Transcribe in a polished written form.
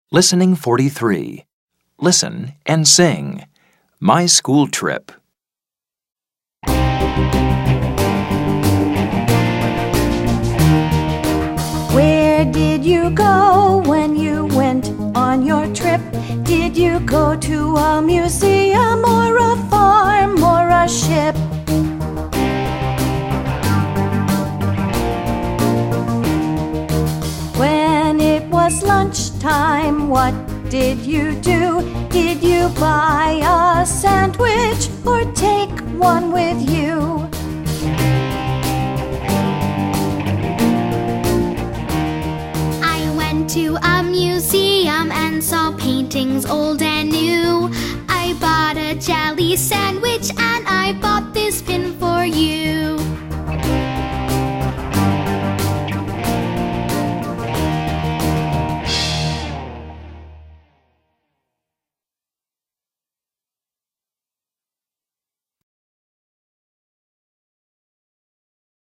Listening 43. Listen and sing. My school trip. Where did you go when you went on your trip? Did you go to a museum or a farm or a ship? When it was lunchtime, what did you do? Did you buy a sandwich or take one with you? I went to a museum and saw paintings old and new. I bought a jelly sandwich and I bought